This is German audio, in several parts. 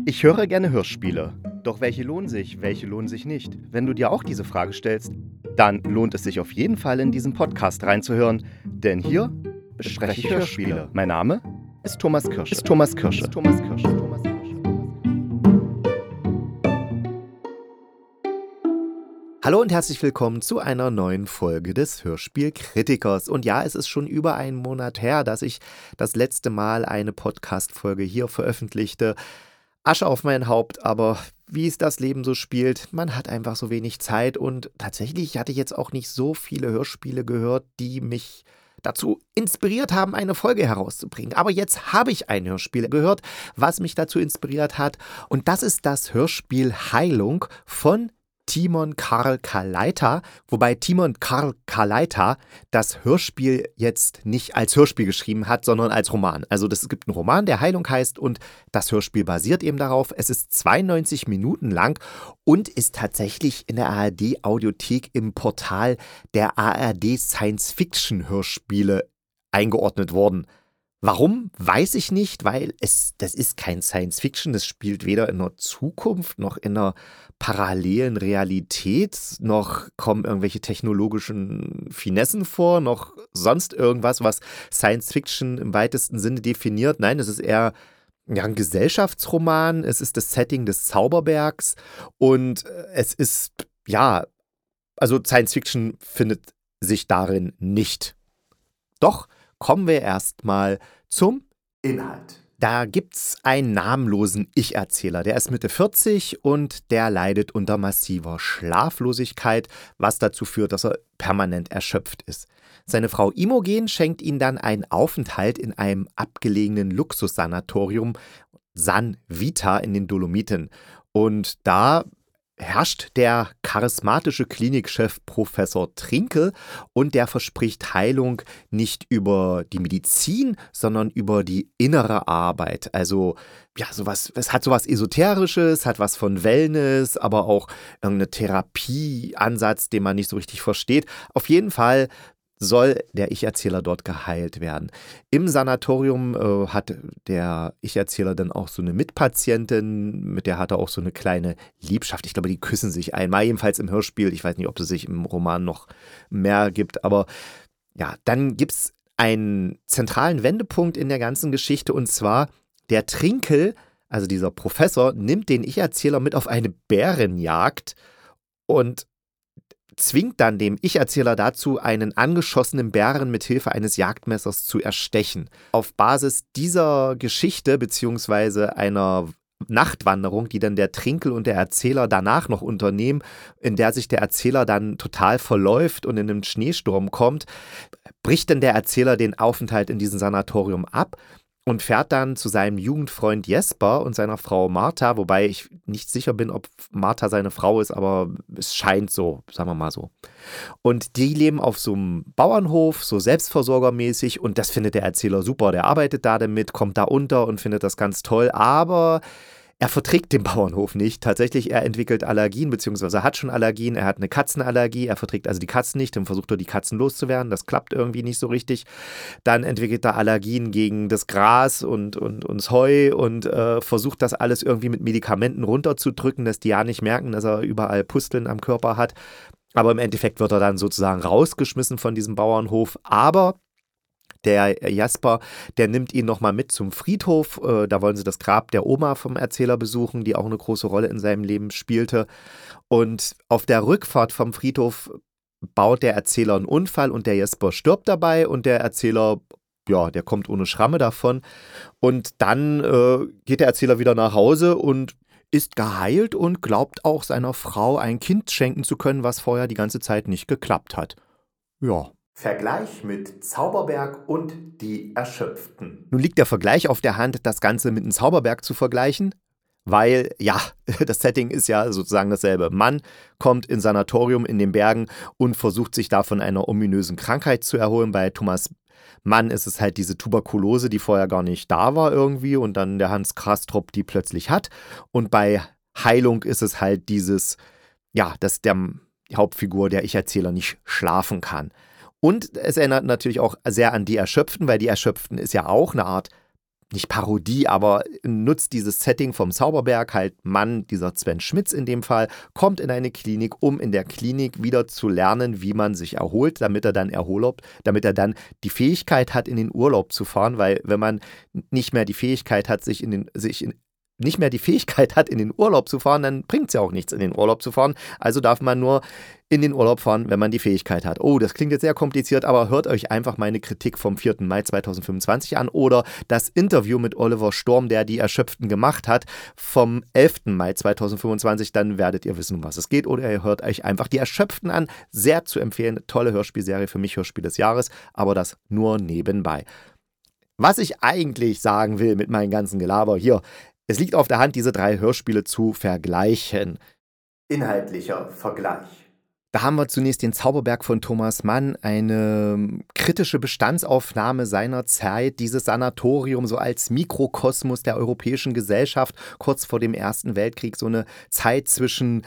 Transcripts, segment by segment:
Ich höre gerne Hörspiele. Doch welche lohnen sich nicht? Wenn du dir auch diese Frage stellst, dann lohnt es sich auf jeden Fall in diesen Podcast reinzuhören, denn hier bespreche ich Hörspiele. Mein Name ist Thomas Kirsche. Hallo und herzlich willkommen zu einer neuen Folge des Hörspielkritikers. Und ja, es ist schon über einen Monat her, dass ich das letzte Mal eine Podcast-Folge hier veröffentlichte. Asche auf mein Haupt, aber wie es das Leben so spielt, man hat einfach so wenig Zeit und tatsächlich hatte ich jetzt auch nicht so viele Hörspiele gehört, die mich dazu inspiriert haben, eine Folge herauszubringen. Aber jetzt habe ich ein Hörspiel gehört, was mich dazu inspiriert hat, und das ist das Hörspiel Heilung von Timon Karl Kaleita, wobei Timon Karl Kaleita das Hörspiel jetzt nicht als Hörspiel geschrieben hat, sondern als Roman. Also es gibt einen Roman, der Heilung heißt, und das Hörspiel basiert eben darauf. Es ist 92 Minuten lang und ist tatsächlich in der ARD-Audiothek im Portal der ARD Science-Fiction-Hörspiele eingeordnet worden. Warum, weiß ich nicht, weil das ist kein Science-Fiction, das spielt weder in der Zukunft noch in einer parallelen Realität, noch kommen irgendwelche technologischen Finessen vor, noch sonst irgendwas, was Science-Fiction im weitesten Sinne definiert. Nein, es ist eher ein Gesellschaftsroman, es ist das Setting des Zauberbergs und es ist, also Science-Fiction findet sich darin nicht. Doch kommen wir erstmal zum Inhalt. Da gibt's einen namenlosen Ich-Erzähler, der ist Mitte 40 und der leidet unter massiver Schlaflosigkeit, was dazu führt, dass er permanent erschöpft ist. Seine Frau Imogen schenkt ihm dann einen Aufenthalt in einem abgelegenen Luxussanatorium San Vita in den Dolomiten. Und da herrscht der charismatische Klinikchef Professor Trinkel und der verspricht Heilung nicht über die Medizin, sondern über die innere Arbeit. Also es hat sowas Esoterisches, hat was von Wellness, aber auch irgendeinen Therapieansatz, den man nicht so richtig versteht. Auf jeden Fall soll der Ich-Erzähler dort geheilt werden. Im Sanatorium hat der Ich-Erzähler dann auch so eine Mitpatientin, mit der hat er auch so eine kleine Liebschaft. Ich glaube, die küssen sich einmal, jedenfalls im Hörspiel. Ich weiß nicht, ob es sich im Roman noch mehr gibt, aber ja, dann gibt es einen zentralen Wendepunkt in der ganzen Geschichte, und zwar der Trinkel, also dieser Professor, nimmt den Ich-Erzähler mit auf eine Bärenjagd und zwingt dann dem Ich-Erzähler dazu, einen angeschossenen Bären mit Hilfe eines Jagdmessers zu erstechen. Auf Basis dieser Geschichte bzw. einer Nachtwanderung, die dann der Trinkel und der Erzähler danach noch unternehmen, in der sich der Erzähler dann total verläuft und in einen Schneesturm kommt, bricht dann der Erzähler den Aufenthalt in diesem Sanatorium ab und fährt dann zu seinem Jugendfreund Jesper und seiner Frau Martha, wobei ich nicht sicher bin, ob Martha seine Frau ist, aber es scheint so, sagen wir mal so. Und die leben auf so einem Bauernhof, so selbstversorgermäßig, und das findet der Erzähler super. Der arbeitet da damit, kommt da unter und findet das ganz toll, aber er verträgt den Bauernhof nicht. Tatsächlich, er entwickelt Allergien, beziehungsweise hat schon Allergien. Er hat eine Katzenallergie, er verträgt also die Katzen nicht, dann versucht er, die Katzen loszuwerden. Das klappt irgendwie nicht so richtig. Dann entwickelt er Allergien gegen das Gras und das Heu und versucht das alles irgendwie mit Medikamenten runterzudrücken, dass die ja nicht merken, dass er überall Pusteln am Körper hat. Aber im Endeffekt wird er dann sozusagen rausgeschmissen von diesem Bauernhof. Aber der Jasper, der nimmt ihn nochmal mit zum Friedhof. Da wollen sie das Grab der Oma vom Erzähler besuchen, die auch eine große Rolle in seinem Leben spielte. Und auf der Rückfahrt vom Friedhof baut der Erzähler einen Unfall und der Jasper stirbt dabei und der Erzähler, der kommt ohne Schramme davon. Und dann geht der Erzähler wieder nach Hause und ist geheilt und glaubt auch seiner Frau ein Kind schenken zu können, was vorher die ganze Zeit nicht geklappt hat. Ja. Vergleich mit Zauberberg und die Erschöpften. Nun liegt der Vergleich auf der Hand, das Ganze mit dem Zauberberg zu vergleichen, weil, das Setting ist ja sozusagen dasselbe. Mann kommt ins Sanatorium in den Bergen und versucht sich da von einer ominösen Krankheit zu erholen. Bei Thomas Mann ist es halt diese Tuberkulose, die vorher gar nicht da war irgendwie und dann der Hans Krastrup die plötzlich hat. Und bei Heilung ist es halt dieses, dass der Hauptfigur, der Ich-Erzähler, nicht schlafen kann. Und es erinnert natürlich auch sehr an die Erschöpften, weil die Erschöpften ist ja auch eine Art nicht Parodie, aber nutzt dieses Setting vom Zauberberg, halt Mann, dieser Sven Schmitz in dem Fall, kommt in eine Klinik, um in der Klinik wieder zu lernen, wie man sich erholt, damit er dann die Fähigkeit hat, in den Urlaub zu fahren, weil wenn man nicht mehr die Fähigkeit hat, nicht mehr die Fähigkeit hat, in den Urlaub zu fahren, dann bringt es ja auch nichts, in den Urlaub zu fahren. Also darf man nur in den Urlaub fahren, wenn man die Fähigkeit hat. Oh, das klingt jetzt sehr kompliziert, aber hört euch einfach meine Kritik vom 4. Mai 2025 an oder das Interview mit Oliver Storm, der die Erschöpften gemacht hat, vom 11. Mai 2025. Dann werdet ihr wissen, um was es geht. Oder ihr hört euch einfach die Erschöpften an. Sehr zu empfehlen, tolle Hörspielserie, für mich Hörspiel des Jahres, aber das nur nebenbei. Was ich eigentlich sagen will mit meinem ganzen Gelaber hier, es liegt auf der Hand, diese 3 Hörspiele zu vergleichen. Inhaltlicher Vergleich. Da haben wir zunächst den Zauberberg von Thomas Mann, eine kritische Bestandsaufnahme seiner Zeit, dieses Sanatorium so als Mikrokosmos der europäischen Gesellschaft, kurz vor dem Ersten Weltkrieg, so eine Zeit zwischen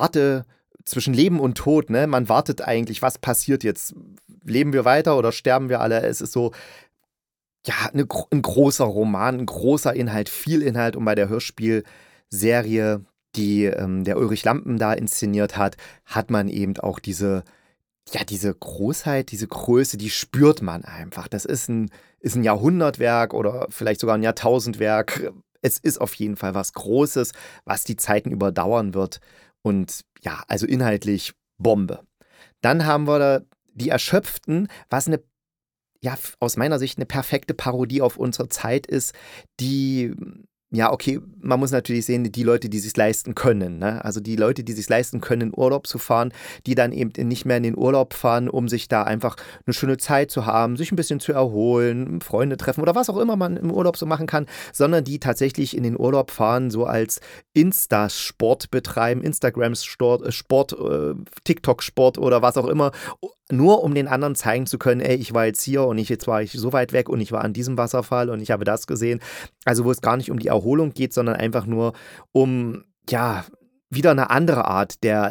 Leben und Tod. Ne? Man wartet eigentlich, was passiert jetzt? Leben wir weiter oder sterben wir alle? Es ist so, ja, ein großer Roman, ein großer Inhalt, viel Inhalt. Und bei der Hörspielserie, die der Ulrich Lampen da inszeniert hat, hat man eben auch diese Großheit, diese Größe, die spürt man einfach. Das ist ein Jahrhundertwerk oder vielleicht sogar ein Jahrtausendwerk. Es ist auf jeden Fall was Großes, was die Zeiten überdauern wird. Und ja, also inhaltlich Bombe. Dann haben wir da die Erschöpften, was aus meiner Sicht eine perfekte Parodie auf unsere Zeit ist, die, ja, okay, man muss natürlich sehen, die Leute, die sich leisten können, ne? Also die Leute, die sich leisten können, in Urlaub zu fahren, die dann eben nicht mehr in den Urlaub fahren, um sich da einfach eine schöne Zeit zu haben, sich ein bisschen zu erholen, Freunde treffen oder was auch immer man im Urlaub so machen kann, sondern die tatsächlich in den Urlaub fahren, so als Insta-Sport betreiben, Instagram-Sport, TikTok-Sport oder was auch immer, nur um den anderen zeigen zu können, ey, ich war jetzt hier und jetzt war ich so weit weg und ich war an diesem Wasserfall und ich habe das gesehen. Also wo es gar nicht um die Erholung geht, sondern einfach nur um, ja, wieder eine andere Art der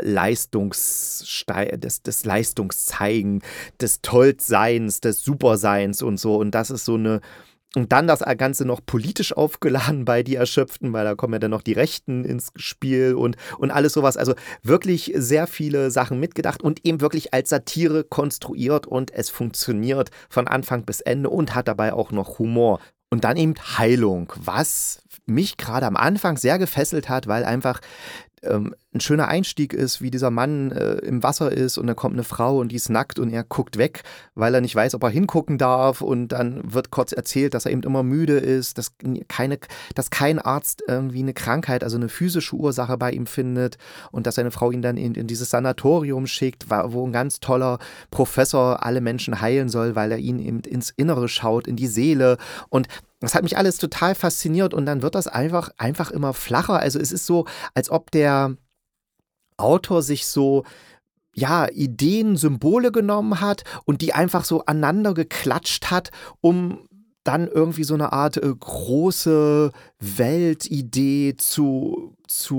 des Leistungszeigen, des Tollseins, des Superseins und so. Und das ist so eine. Und dann das Ganze noch politisch aufgeladen bei Die Erschöpften, weil da kommen ja dann noch die Rechten ins Spiel und alles sowas. Also wirklich sehr viele Sachen mitgedacht und eben wirklich als Satire konstruiert und es funktioniert von Anfang bis Ende und hat dabei auch noch Humor. Und dann eben Heilung, was mich gerade am Anfang sehr gefesselt hat, weil einfach ein schöner Einstieg ist, wie dieser Mann im Wasser ist und dann kommt eine Frau und die ist nackt und er guckt weg, weil er nicht weiß, ob er hingucken darf und dann wird kurz erzählt, dass er eben immer müde ist, dass kein Arzt irgendwie eine Krankheit, also eine physische Ursache bei ihm findet und dass seine Frau ihn dann in dieses Sanatorium schickt, wo ein ganz toller Professor alle Menschen heilen soll, weil er ihnen eben ins Innere schaut, in die Seele und das hat mich alles total fasziniert und dann wird das einfach immer flacher. Also es ist so, als ob der Autor sich so, ja, Ideen, Symbole genommen hat und die einfach so aneinander geklatscht hat, um dann irgendwie so eine Art große Weltidee zu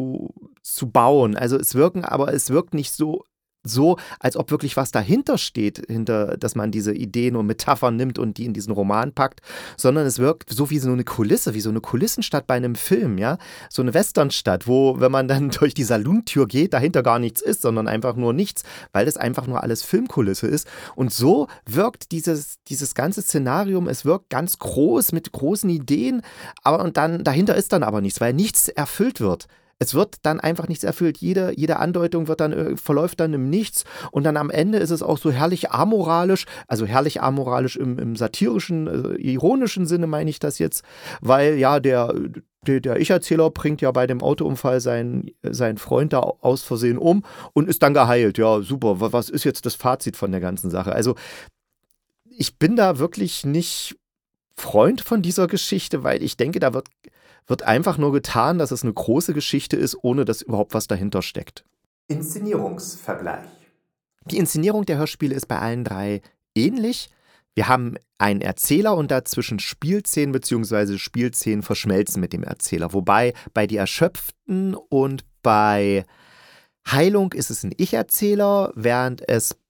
bauen. Also es wirkt nicht so, als ob wirklich was dahinter steht, dass man diese Ideen und Metaphern nimmt und die in diesen Roman packt, sondern es wirkt so wie so eine Kulisse, wie so eine Kulissenstadt bei einem Film, ja, so eine Westernstadt, wo, wenn man dann durch die Saluntür geht, dahinter gar nichts ist, sondern einfach nur nichts, weil es einfach nur alles Filmkulisse ist und so wirkt dieses ganze Szenarium, es wirkt ganz groß, mit großen Ideen, und dann dahinter ist dann aber nichts, weil nichts erfüllt wird. Es wird dann einfach nichts erfüllt. Jede Andeutung verläuft dann im Nichts und dann am Ende ist es auch so herrlich amoralisch, also herrlich amoralisch im satirischen, ironischen Sinne meine ich das jetzt, weil ja der Ich-Erzähler bringt ja bei dem Autounfall seinen Freund da aus Versehen um und ist dann geheilt. Ja, super. Was ist jetzt das Fazit von der ganzen Sache? Also ich bin da wirklich nicht Freund von dieser Geschichte, weil ich denke, da wird einfach nur getan, dass es eine große Geschichte ist, ohne dass überhaupt was dahinter steckt. Inszenierungsvergleich. Die Inszenierung der Hörspiele ist bei allen 3 ähnlich. Wir haben einen Erzähler und dazwischen Spielszenen bzw. Spielszenen verschmelzen mit dem Erzähler. Wobei bei Die Erschöpften und bei Heilung ist es ein Ich-Erzähler, während es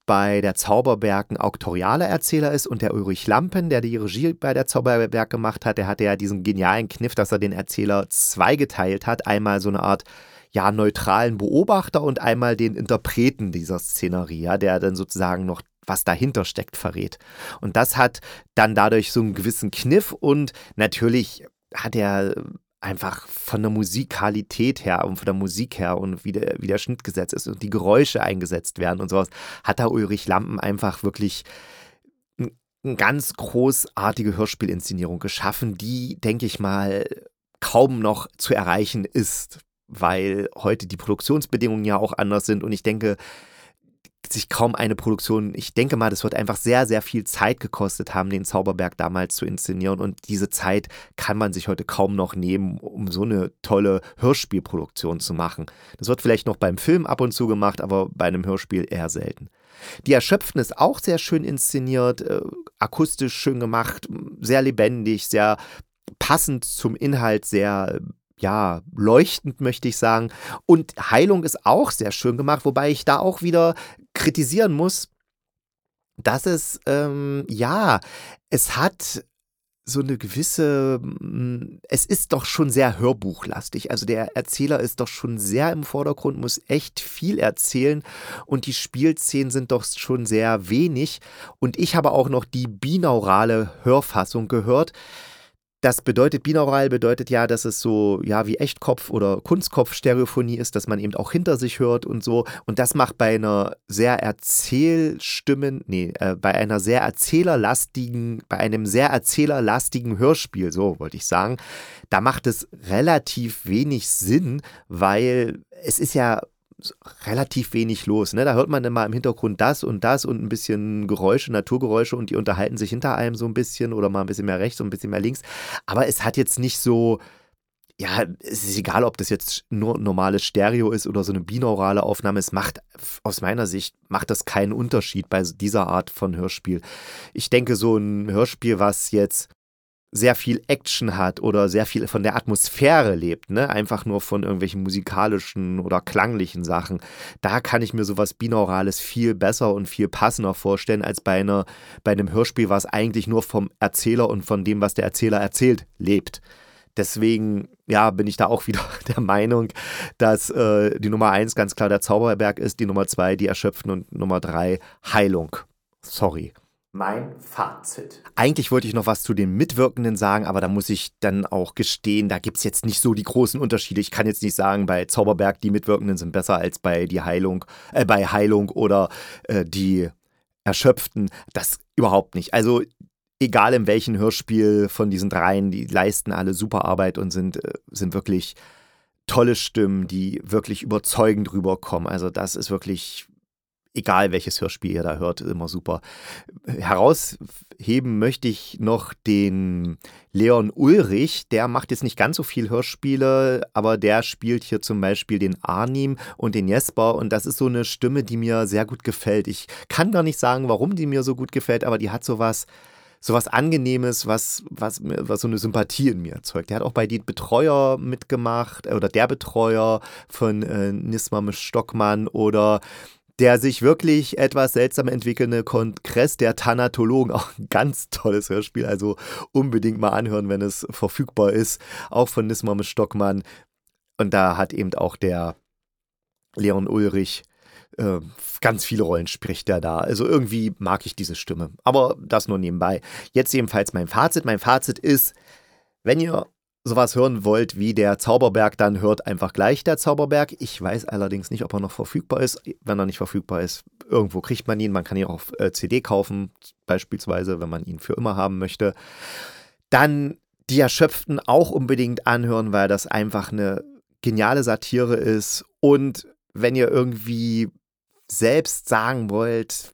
bei der Zauberberg ein auktorialer Erzähler ist und der Ulrich Lampen, der die Regie bei der Zauberberg gemacht hat, der hatte ja diesen genialen Kniff, dass er den Erzähler zweigeteilt hat. Einmal so eine Art neutralen Beobachter und einmal den Interpreten dieser Szenerie, ja, der dann sozusagen noch was dahinter steckt, verrät. Und das hat dann dadurch so einen gewissen Kniff und natürlich hat er einfach von der Musikalität her und von der Musik her und wie der Schnitt gesetzt ist und die Geräusche eingesetzt werden und sowas, hat da Ulrich Lampen einfach wirklich eine ganz großartige Hörspielinszenierung geschaffen, die, denke ich mal, kaum noch zu erreichen ist, weil heute die Produktionsbedingungen ja auch anders sind und ich denke, sich kaum eine Produktion, ich denke mal, das wird einfach sehr, sehr viel Zeit gekostet haben, den Zauberberg damals zu inszenieren und diese Zeit kann man sich heute kaum noch nehmen, um so eine tolle Hörspielproduktion zu machen. Das wird vielleicht noch beim Film ab und zu gemacht, aber bei einem Hörspiel eher selten. Die Erschöpften ist auch sehr schön inszeniert, akustisch schön gemacht, sehr lebendig, sehr passend zum Inhalt, sehr leuchtend, möchte ich sagen. Und Heilung ist auch sehr schön gemacht, wobei ich da auch wieder kritisieren muss, dass es, es hat so eine gewisse, es ist doch schon sehr hörbuchlastig. Also der Erzähler ist doch schon sehr im Vordergrund, muss echt viel erzählen und die Spielszenen sind doch schon sehr wenig. Und ich habe auch noch die binaurale Hörfassung gehört. Das bedeutet, binaural bedeutet ja, dass es so, wie Echtkopf- oder Kunstkopf-Stereophonie ist, dass man eben auch hinter sich hört und so. Und das macht bei einer sehr bei einem sehr erzählerlastigen Hörspiel, so wollte ich sagen, da macht es relativ wenig Sinn, weil es ist ja relativ wenig los, ne? Da hört man dann mal im Hintergrund das und ein bisschen Geräusche, Naturgeräusche und die unterhalten sich hinter einem so ein bisschen oder mal ein bisschen mehr rechts und ein bisschen mehr links. Aber es hat jetzt nicht so, es ist egal, ob das jetzt nur normales Stereo ist oder so eine binaurale Aufnahme. Aus meiner Sicht macht das keinen Unterschied bei dieser Art von Hörspiel. Ich denke, so ein Hörspiel, was jetzt sehr viel Action hat oder sehr viel von der Atmosphäre lebt, ne? Einfach nur von irgendwelchen musikalischen oder klanglichen Sachen. Da kann ich mir sowas Binaurales viel besser und viel passender vorstellen, als bei einem Hörspiel, was eigentlich nur vom Erzähler und von dem, was der Erzähler erzählt, lebt. Deswegen, bin ich da auch wieder der Meinung, dass die Nummer 1 ganz klar der Zauberberg ist, die Nummer 2 die Erschöpften und Nummer 3 Heilung. Sorry. Mein Fazit. Eigentlich wollte ich noch was zu den Mitwirkenden sagen, aber da muss ich dann auch gestehen, da gibt es jetzt nicht so die großen Unterschiede. Ich kann jetzt nicht sagen, bei Zauberberg die Mitwirkenden sind besser als bei bei Heilung oder die Erschöpften. Das überhaupt nicht. Also egal in welchem Hörspiel von diesen dreien, die leisten alle super Arbeit und sind wirklich tolle Stimmen, die wirklich überzeugend rüberkommen. Also das ist wirklich, egal welches Hörspiel ihr da hört, immer super. Herausheben möchte ich noch den Leon Ulrich, der macht jetzt nicht ganz so viel Hörspiele, aber der spielt hier zum Beispiel den Arnim und den Jesper und das ist so eine Stimme, die mir sehr gut gefällt. Ich kann gar nicht sagen, warum die mir so gut gefällt, aber die hat sowas Angenehmes, was so eine Sympathie in mir erzeugt. Der hat auch bei Die Betreuer mitgemacht, oder der Betreuer von Nisma Stockmann oder der sich wirklich etwas seltsam entwickelnde Kongress der Thanatologen, auch ein ganz tolles Hörspiel, also unbedingt mal anhören, wenn es verfügbar ist, auch von Nisma Stockmann. Und da hat eben auch der Leon Ulrich ganz viele Rollen spricht er da. Also irgendwie mag ich diese Stimme. Aber das nur nebenbei. Jetzt jedenfalls mein Fazit. Mein Fazit ist, wenn ihr sowas hören wollt wie der Zauberberg, dann hört einfach gleich der Zauberberg. Ich weiß allerdings nicht, ob er noch verfügbar ist. Wenn er nicht verfügbar ist, irgendwo kriegt man ihn. Man kann ihn auch auf CD kaufen, beispielsweise, wenn man ihn für immer haben möchte. Dann die Erschöpften auch unbedingt anhören, weil das einfach eine geniale Satire ist. Und wenn ihr irgendwie selbst sagen wollt,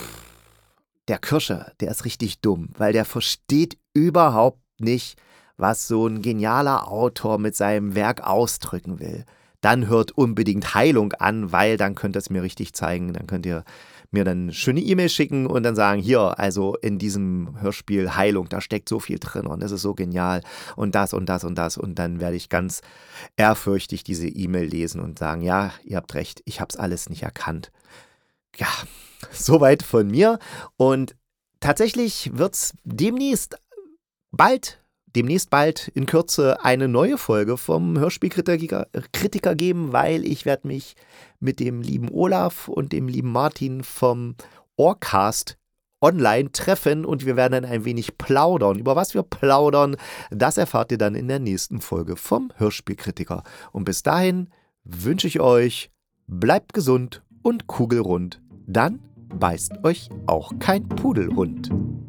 der Kirsche, der ist richtig dumm, weil der versteht überhaupt nicht, was so ein genialer Autor mit seinem Werk ausdrücken will, dann hört unbedingt Heilung an, weil dann könnt ihr es mir richtig zeigen. Dann könnt ihr mir dann eine schöne E-Mail schicken und dann sagen, hier, also in diesem Hörspiel Heilung, da steckt so viel drin und das ist so genial und das und das und das. Und dann werde ich ganz ehrfürchtig diese E-Mail lesen und sagen, ja, ihr habt recht, ich habe es alles nicht erkannt. ja, soweit von mir. Und tatsächlich wird es demnächst bald in Kürze eine neue Folge vom Hörspielkritiker geben, weil ich werde mich mit dem lieben Olaf und dem lieben Martin vom Ohrcast online treffen und wir werden dann ein wenig plaudern. Über was wir plaudern, das erfahrt ihr dann in der nächsten Folge vom Hörspielkritiker. Und bis dahin wünsche ich euch, bleibt gesund und kugelrund. Dann beißt euch auch kein Pudelhund.